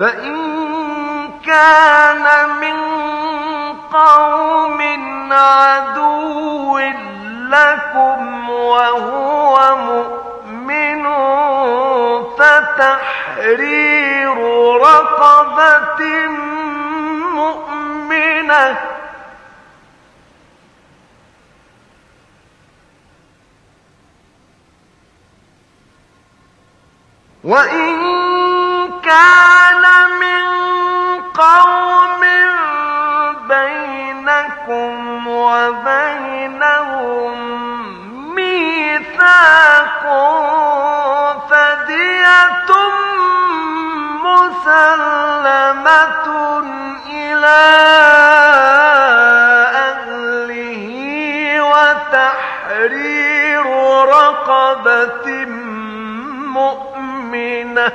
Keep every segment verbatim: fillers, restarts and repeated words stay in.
فإن كان من قوم عدو لكم وهو مؤمن فتحرير رقبة مؤمنة وإن كان من قوم بينكم وبينهم ميثاق فدية مسلمة إلى أهله وتحرير رقبة مؤمنة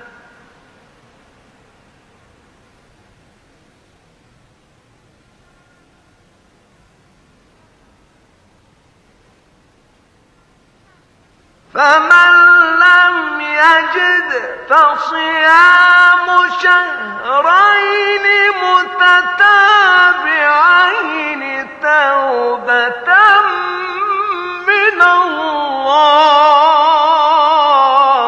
فمن لم يجد فصيام شهرين متتابعين توبة من الله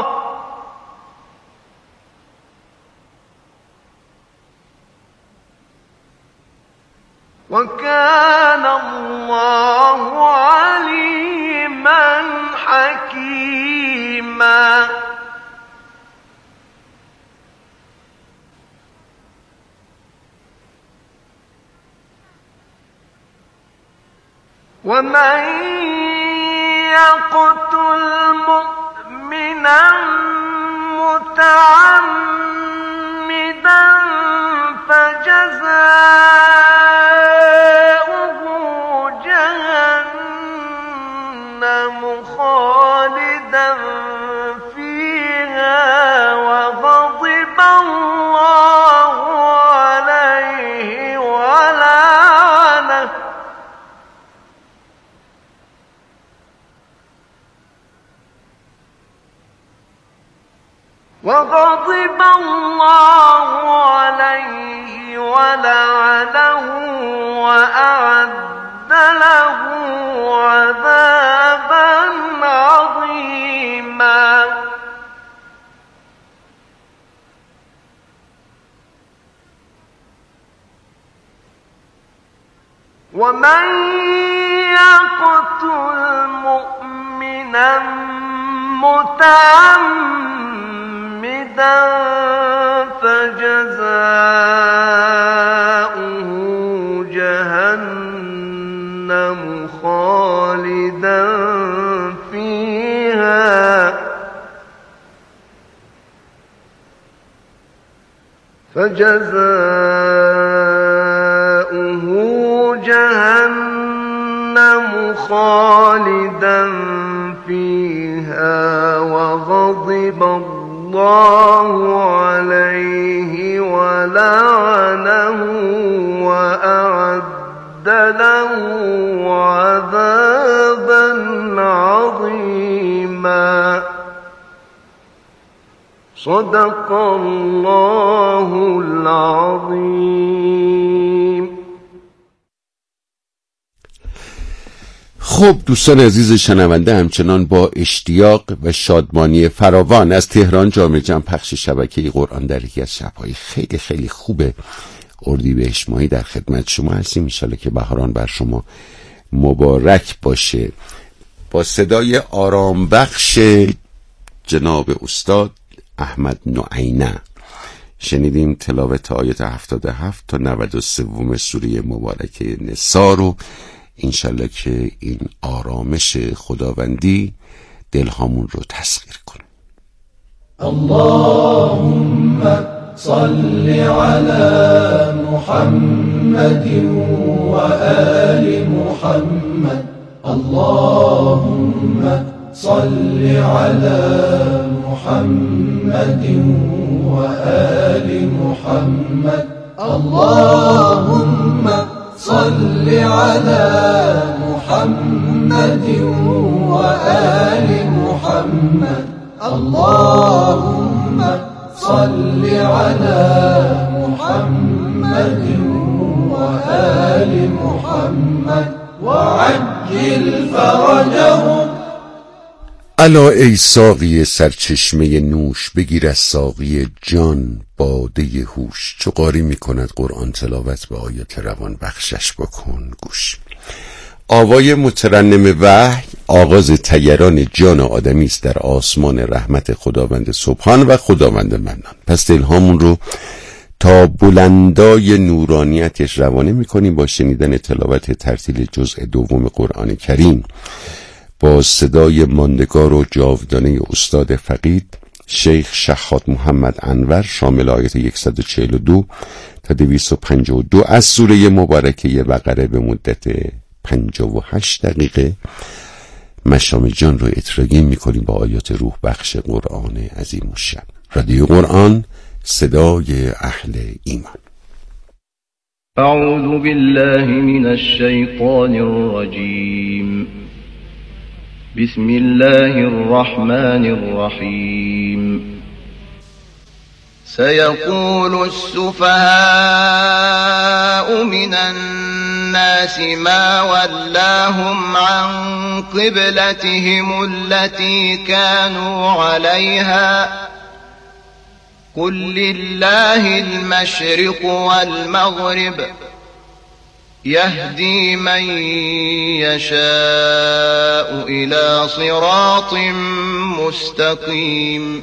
وكان الله عليما حكيما. ومن يقتل مؤمنا متعمدا فجزاؤه جهنم خالدا فيها وغضب الله عليه ولعنه وغضب الله عليه ولعنه وأعد له عذابا عظيما. ومن يقتل مؤمنا متعمدا فجزاؤه جهنم خالدا فيها فجزاؤه جهنم خالدا فيها وغضب الله عليه ولعنه وأعد له عذابا عظيما. صدق الله العظيم. خب دوستان عزیز شنونده، همچنان با اشتیاق و شادمانی فراوان از تهران جامعه جمع پخش شبکه قرآن در یکی از شب‌های خیلی خیلی خوب اردیبهشت ماهی در خدمت شما هستیم. ان شاءالله که بهاران بر شما مبارک باشه. با صدای آرام بخش جناب استاد احمد نعینه شنیدیم تلاوت آیت هفتاد و هفت تا نود و سه سوره مبارکه نساء رو. انشالله که این آرامش خداوندی دلهامون رو تسخیر کنه. اللهم صل على محمد و آل محمد. اللهم صل على محمد و آل محمد. اللهم صل على محمد وآل محمد. اللهم صل صل على محمد وآل محمد وعجل فرجهم. الا ای ساقی سرچشمه نوش، بگیر از ساقی جان باده هوش. چو قاری می کند قرآن تلاوت، به آیات روان بخشش بکن گوش. آوای مترنم وحی آغاز تیران جان آدمی است در آسمان رحمت خداوند سبحان و خداوند منان. پس دلهامون رو تا بلندای نورانیتش روانه میکنیم با شنیدن تلاوت ترتیل جزء دوم قرآن کریم با صدای ماندگار و جاودانه استاد فقید شیخ شحات محمد انور، شامل آیات صد و چهل و دو تا دویست و پنجاه و دو از سوره مبارکه بقره به مدت پنجاه و هشت دقیقه. مشام جان رو اطراگین میکنیم با آیات روح بخش قرآن عظیم الشأن. رادیو قرآن، صدای اهل ایمان. اعوذ بالله من الشیطان الرجیم. بسم الله الرحمن الرحیم. سيقول السفهاء من الناس ما ولاهم عن قبلتهم التي كانوا عليها قل لله المشرق والمغرب يهدي من يشاء إلى صراط مستقيم.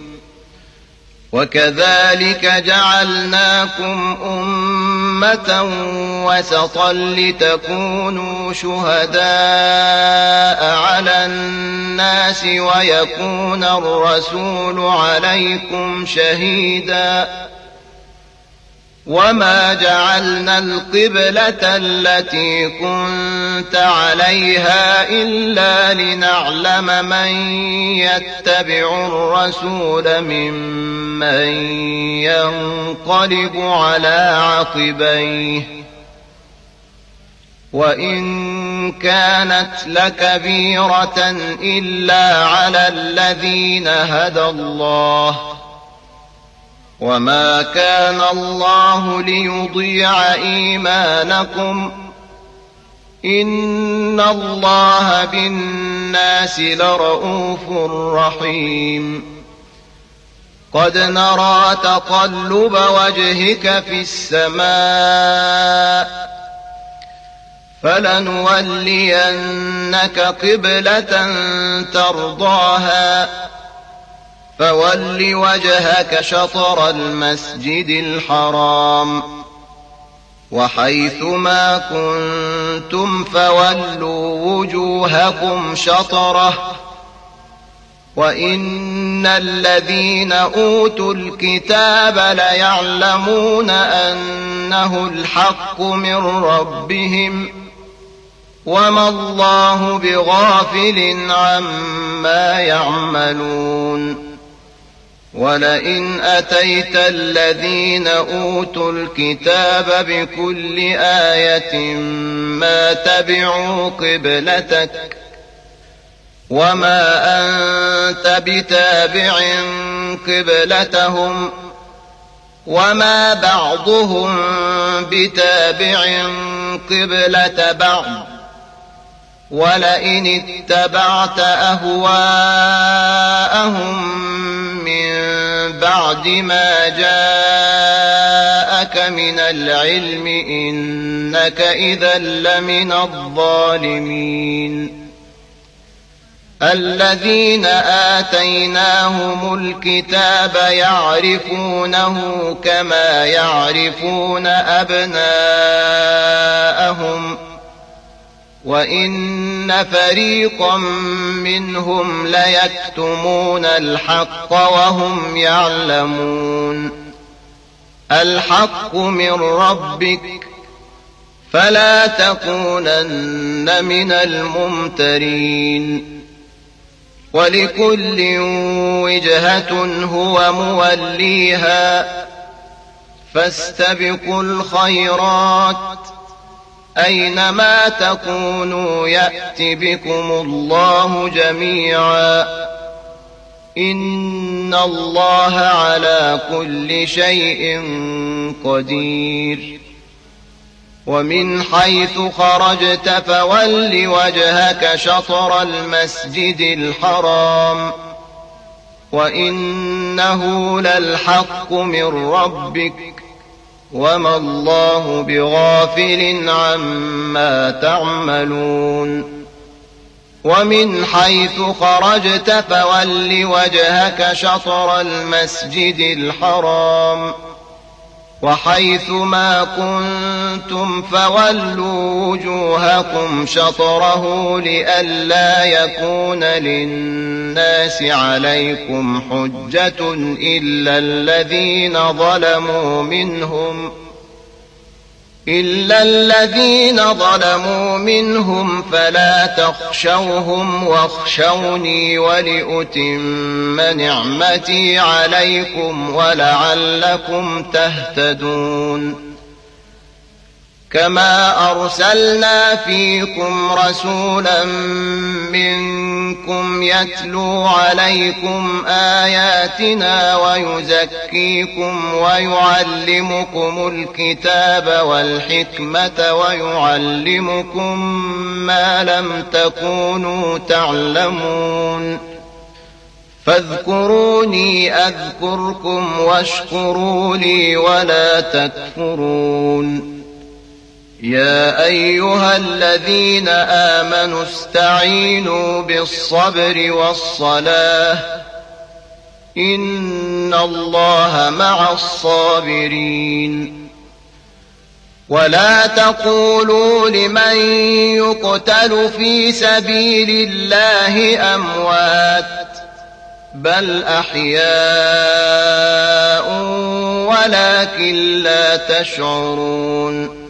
وكذلك جعلناكم أمة وسطا لتكونوا شهداء على الناس ويكون الرسول عليكم شهيدا. وما جعلنا القبلة التي كنت عليها إلا لنعلم من يتبع الرسول ممن ينقلب على عقبيه وإن كانت لكبيرة إلا على الذين هدى الله وما كان الله ليضيع إيمانكم إن الله بالناس لرؤوف رحيم. قد نرى تقلب وجهك في السماء فلنولينك قبلة ترضاها فول وجهك شطر المسجد الحرام وحيث ما كنتم فولوا وجوهكم شطره وإن الذين أوتوا الكتاب ليعلمون أنه الحق من ربهم وما الله بغافل عما يعملون. ولئن أتيت الذين أوتوا الكتاب بكل آية ما تبعوا قبلتك وما أنت بتابع قبلتهم وما بعضهم بتابع قبلة بعض ولئن اتبعت أهواءهم من بعد ما جاءك من العلم إنك إذا لمن الظالمين. الذين آتيناهم الكتاب يعرفونه كما يعرفون أبناءهم وإن فريقا منهم ليكتمون الحق وهم يعلمون. الحق من ربك فلا تكونن من الممترين. ولكل وجهة هو موليها فاستبقوا الخيرات أينما تكونوا يأت بكم الله جميعا إن الله على كل شيء قدير ومن حيث خرجت فول وجهك شطر المسجد الحرام وإنه للحق من ربك وما الله بغافل عما تعملون ومن حيث خرجت فول وجهك شطر المسجد الحرام وحيث ما كنتم فولوا وجوهكم شطره لئلا يكون للناس عليكم حجة إلا الذين ظلموا منهم إلا الذين ظلموا منهم فلا تخشوهم واخشوني ولأتم نعمتي عليكم ولعلكم تهتدون كما أرسلنا فيكم رسولا منكم يتلو عليكم آياتنا ويزكيكم ويعلمكم الكتاب والحكمة ويعلمكم ما لم تكونوا تعلمون فاذكروني أذكركم واشكروا لي ولا تكفرون يا أيها الذين آمنوا استعينوا بالصبر والصلاة إن الله مع الصابرين ولا تقولوا لمن يقتل في سبيل الله أموات بل أحياء ولكن لا تشعرون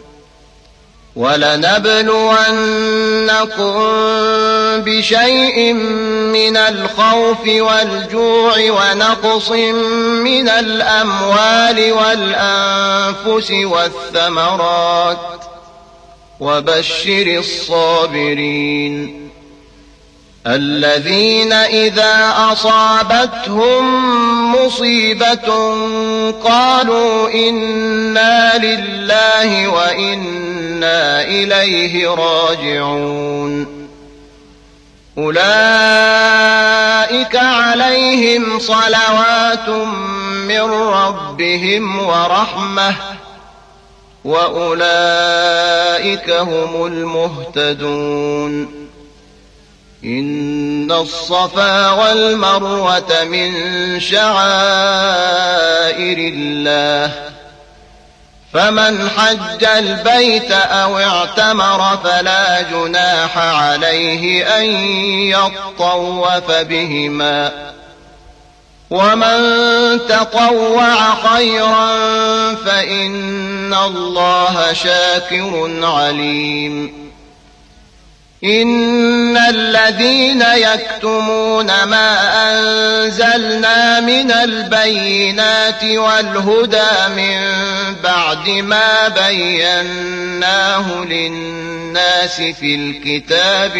ولنبلونكم بشيء من الخوف والجوع ونقص من الأموال والأنفس والثمرات وبشر الصابرين الذين إذا أصابتهم مصيبة قالوا إنا لله وإنا إليه راجعون أولئك عليهم صلوات من ربهم ورحمة وأولئك هم المهتدون إن الصفا والمروة من شعائر الله فمن حج البيت أو اعتمر فلا جناح عليه أن يطوف بهما ومن تطوع خيرا فإن الله شاكر عليم إن الذين يكتمون ما أنزلنا من البينات والهدى من بعد ما بيناه للناس في الكتاب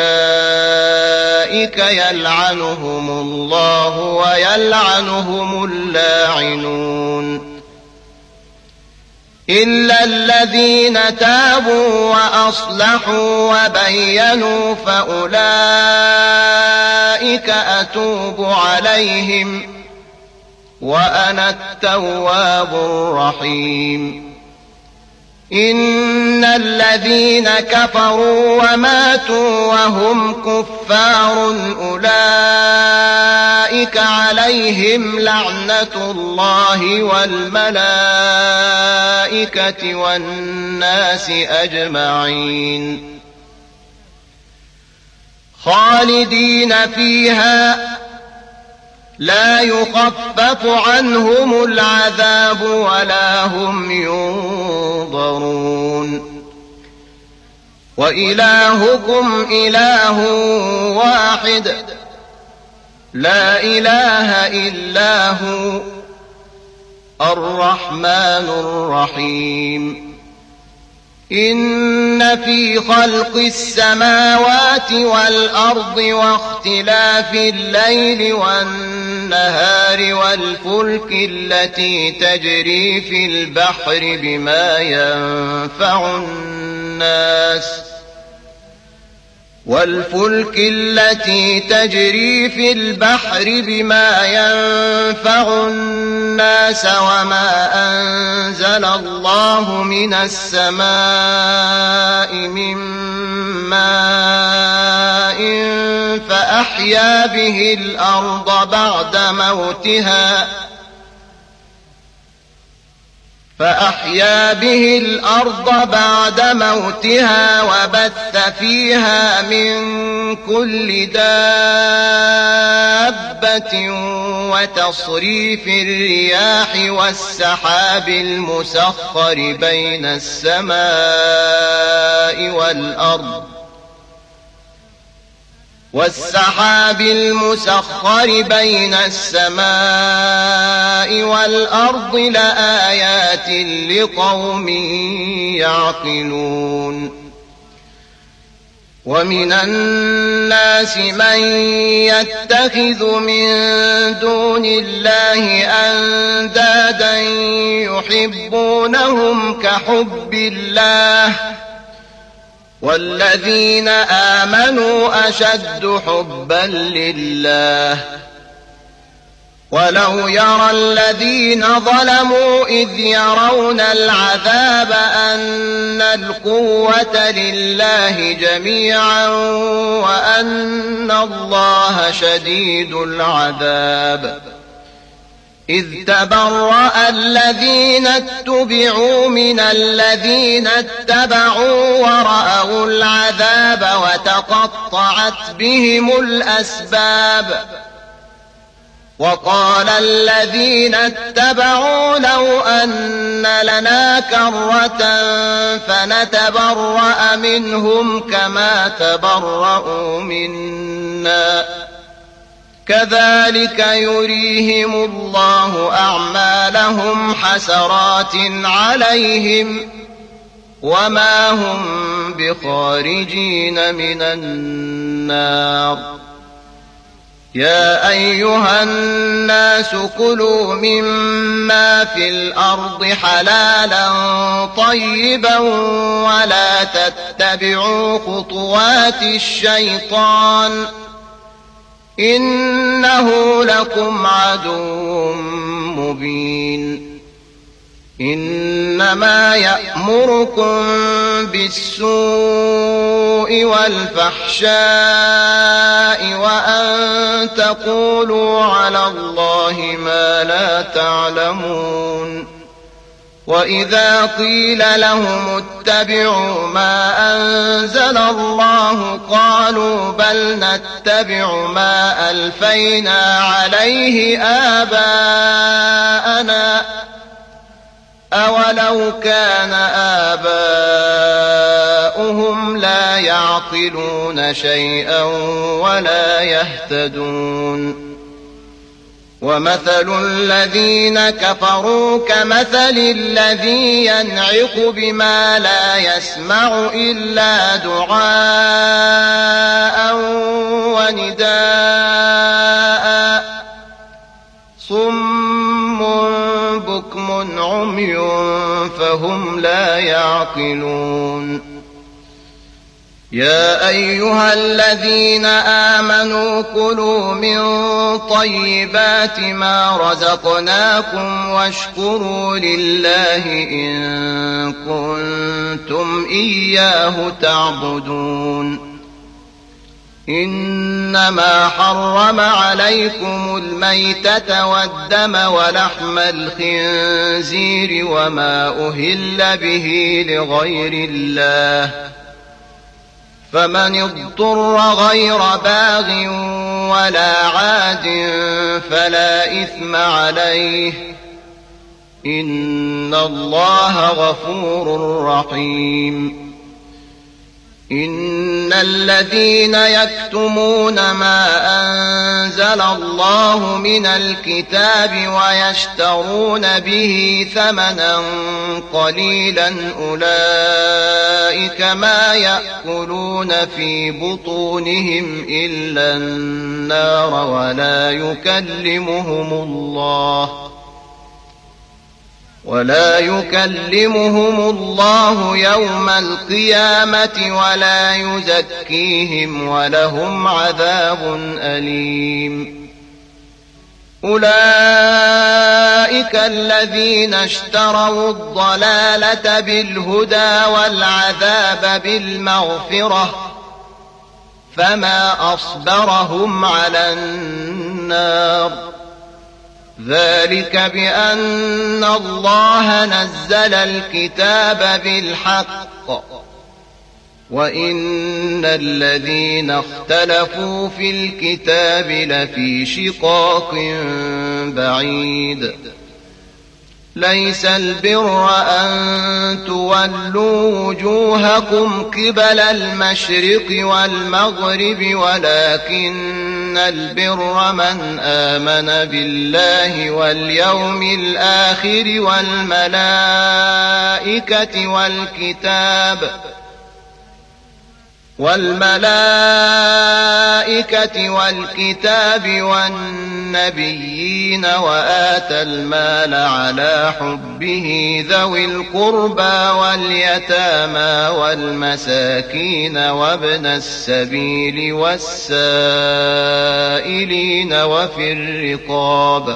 أولئك يلعنهم الله ويلعنهم اللاعنون إلا الذين تابوا وأصلحوا وبينوا فأولئك أتوب عليهم وأنا التواب الرحيم إن الذين كفروا وماتوا وهم كفار أولئك عليهم لعنة الله والملائكة والناس أجمعين خالدين فيها لا يخفف عنهم العذاب ولا هم ينظرون وإلهكم إله واحد لا إله إلا هو الرحمن الرحيم إن في خلق السماوات والأرض واختلاف الليل والنهار والفلك التي تجري في البحر بما ينفع الناس والفلك التي تجري في البحر بما ينفع الناس وما أنزل الله من السماء من ماء فأحيا به الأرض بعد موتها فأحيا به الأرض بعد موتها وبث فيها من كل دابة وتصريف الرياح والسحاب المسخر بين السماء والأرض والسحاب المسخر بين السماء والأرض لآيات لقوم يعقلون ومن الناس من يتخذ من دون الله أندادا يحبونهم كحب الله والذين آمنوا أشد حبا لله ولو يرى الذين ظلموا إذ يرون العذاب أن القوة لله جميعا وأن الله شديد العذاب إذ تبرأ الذين اتبعوا من الذين اتبعوا ورأوا العذاب وتقطعت بهم الأسباب وقال الذين اتبعوا لو أن لنا كرة فنتبرأ منهم كما تبرأوا منا كذلك يريهم الله أعمالهم حسرات عليهم وما هم بخارجين من النار يا أيها الناس كلوا مما في الأرض حلالا طيبا ولا تتبعوا خطوات الشيطان إنه لكم عدو مبين إنما يأمركم بالسوء والفحشاء وأن تقولوا على الله ما لا تعلمون وإذا قيل لهم اتبعوا ما أنزل الله قالوا بل نتبع ما ألفينا عليه آباءنا أولو كان آباؤهم لا يعقلون شيئا ولا يهتدون ومثل الذين كفروا كمثل الذي ينعق بما لا يسمع إلا دعاء ونداء صم بكم عمي فهم لا يعقلون يا أيها الذين آمنوا كلوا من طيبات ما رزقناكم واشكروا لله إن كنتم إياه تعبدون إنما حرم عليكم الميتة والدم ولحم الخنزير وما أهل به لغير الله فمن اضطر غير باغ ولا عاد فلا إثم عليه إن الله غفور رحيم إن الذين يكتمون ما أنزل الله من الكتاب ويشترون به ثمنا قليلا أولئك ما يأكلون في بطونهم إلا النار ولا يكلمهم الله ولا يكلمهم الله يوم القيامة ولا يزكيهم ولهم عذاب أليم. أولئك الذين اشتروا الضلالة بالهدى والعذاب بالمغفرة فما أصبرهم على النار. ذلك بأن الله نزل الكتاب بالحق وإن الذين اختلفوا في الكتاب لفي شقاق بعيد. ليس البر أن تولوا وجوهكم قبل المشرق والمغرب ولكن البر من آمن بالله واليوم الآخر والملائكة والكتاب والملائكة والكتاب والنبيين وآتى المال على حبه ذوي القربى واليتامى والمساكين وابن السبيل والسائلين وفي الرقاب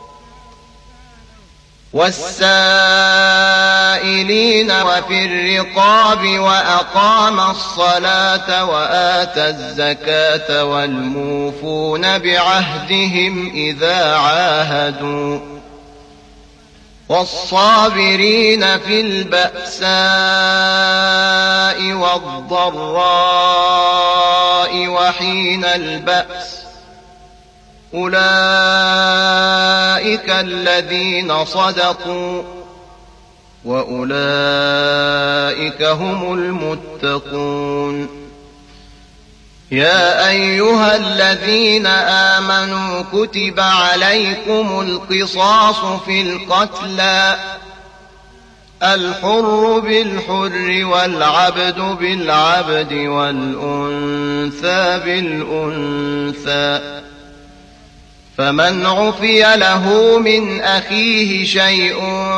والسائلين وفي الرقاب وأقام الصلاة وآتى الزكاة والموفون بعهدهم إذا عاهدوا والصابرين في البأساء والضراء وحين البأس. أولئك الذين صدقوا وأولئك هم المتقون. يا أيها الذين آمنوا كتب عليكم القصاص في القتلى الحر بالحر والعبد بالعبد والأنثى بالأنثى فمن عفي له من أخيه شيء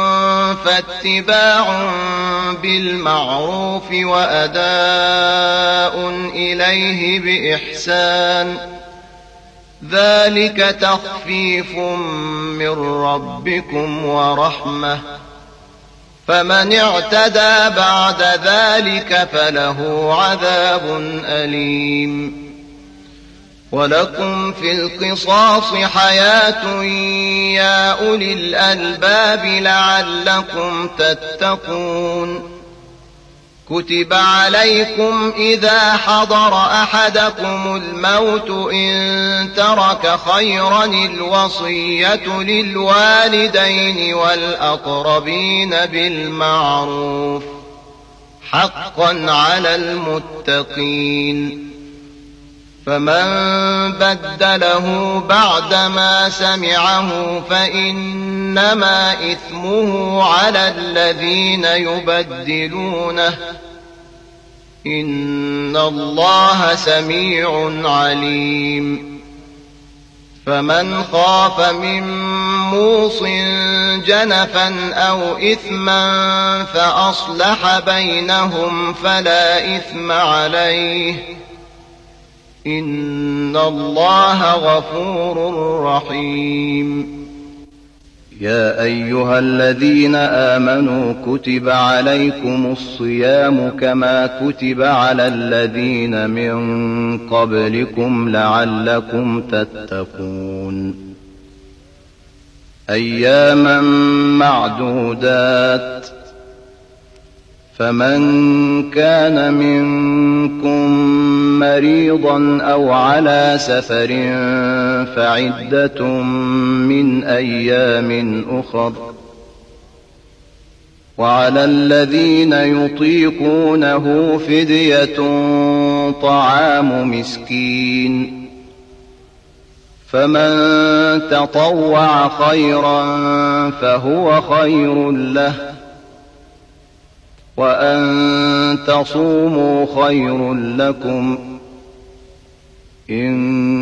فاتباع بالمعروف وأداء إليه بإحسان ذلك تخفيف من ربكم ورحمة فمن اعتدى بعد ذلك فله عذاب أليم. ولكم في القصاص حياة يا أولي الألباب لعلكم تتقون. كتب عليكم إذا حضر أحدكم الموت إن ترك خيرا الوصية للوالدين والأقربين بالمعروف حقا على المتقين. فمن بدله بعدما سمعه فإنما إثمه على الذين يبدلونه إن الله سميع عليم. فمن خاف من موص جنفا أو إثما فأصلح بينهم فلا إثم عليه إن الله غفور رحيم. يا أيها الذين آمنوا كتب عليكم الصيام كما كتب على الذين من قبلكم لعلكم تتقون. أياما معدودات فمن كان منكم مريضا أو على سفر فعدة من أيام أخر وعلى الذين يطيقونه فدية طعام مسكين فمن تطوع خيرا فهو خير له وأن تصوموا خير لكم إن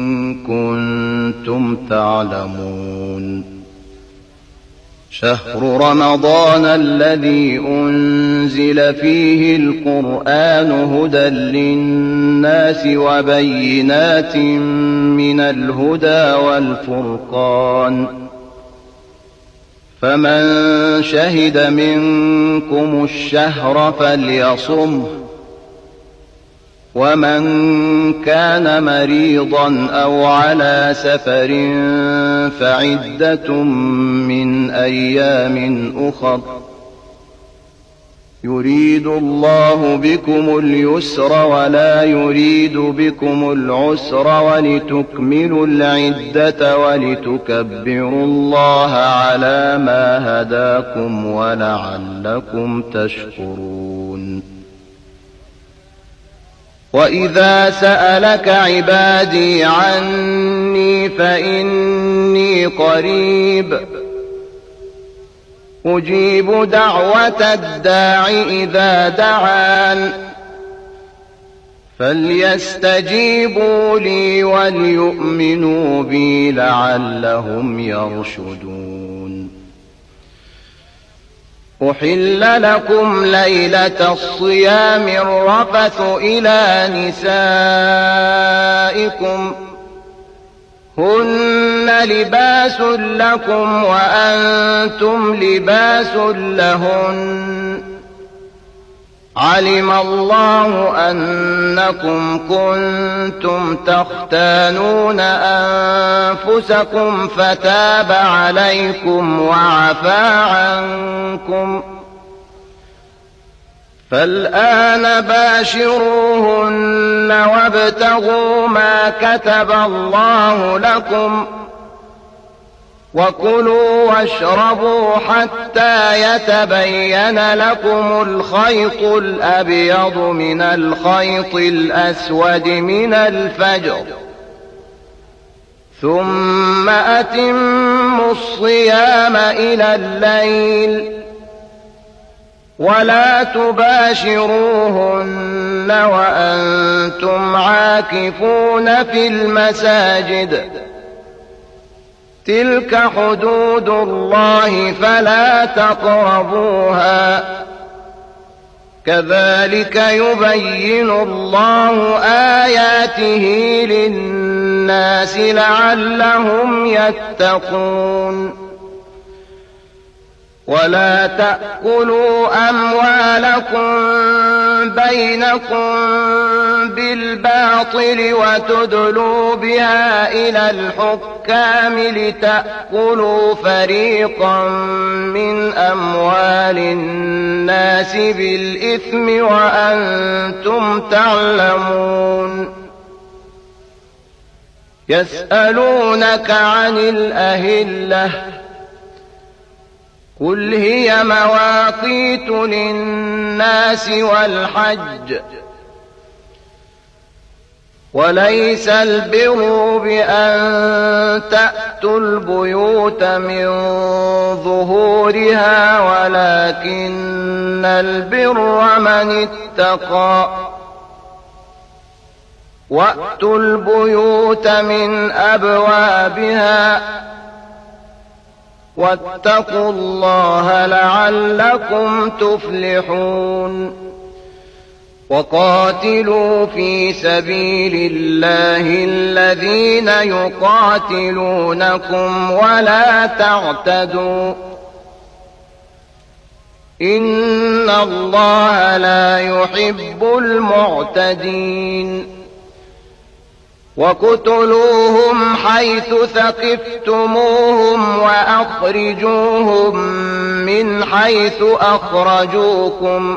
كنتم تعلمون شهر رمضان الذي أنزل فيه القرآن هدى للناس وبينات من الهدى والفرقان فمن شهد منكم الشهر فليصمه ومن كان مريضا أو على سفر فعدة من أيام أخر يريد الله بكم اليسر ولا يريد بكم العسر ولتكملوا العدة ولتكبروا الله على ما هداكم ولعلكم تشكرون وإذا سألك عبادي عني فإني قريب أجيب دعوة الداع إذا دعان فليستجيبوا لي وليؤمنوا بي لعلهم يرشدون أحل لكم ليلة الصيام الرفث إلى نسائكم هن لباس لكم وأنتم لباس لهن علم الله أنكم كنتم تختانون أنفسكم فتاب عليكم وعفى عنكم فالآن باشروهن وابتغوا ما كتب الله لكم وكلوا واشربوا حتى يتبين لكم الخيط الأبيض من الخيط الأسود من الفجر ثم أتموا الصيام إلى الليل ولا تباشروهن وأنتم عاكفون في المساجد تلك حدود الله فلا تقربوها كذلك يبين الله آياته للناس لعلهم يتقون ولا تأكلوا أموالكم بينكم بالباطل وتدلوا بها إلى الحكام لتأكلوا فريقا من أموال الناس بالإثم وأنتم تعلمون يسألونك عن الأهلة قل هي مواقيت للناس والحج وليس البر بأن تأتوا البيوت من ظهورها ولكن البر من اتقى وأتوا البيوت من أبوابها واتقوا الله لعلكم تفلحون وقاتلوا في سبيل الله الذين يقاتلونكم ولا تعتدوا إن الله لا يحب المعتدين وقتلوهم حيث ثقفتموهم وأخرجوهم من حيث أخرجوكم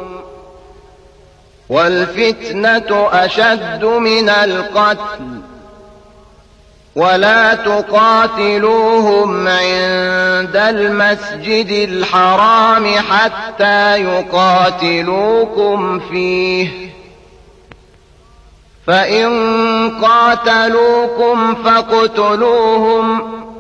والفتنة أشد من القتل ولا تقاتلوهم عند المسجد الحرام حتى يقاتلوكم فيه، فإن قاتلوكم فاقتلوهم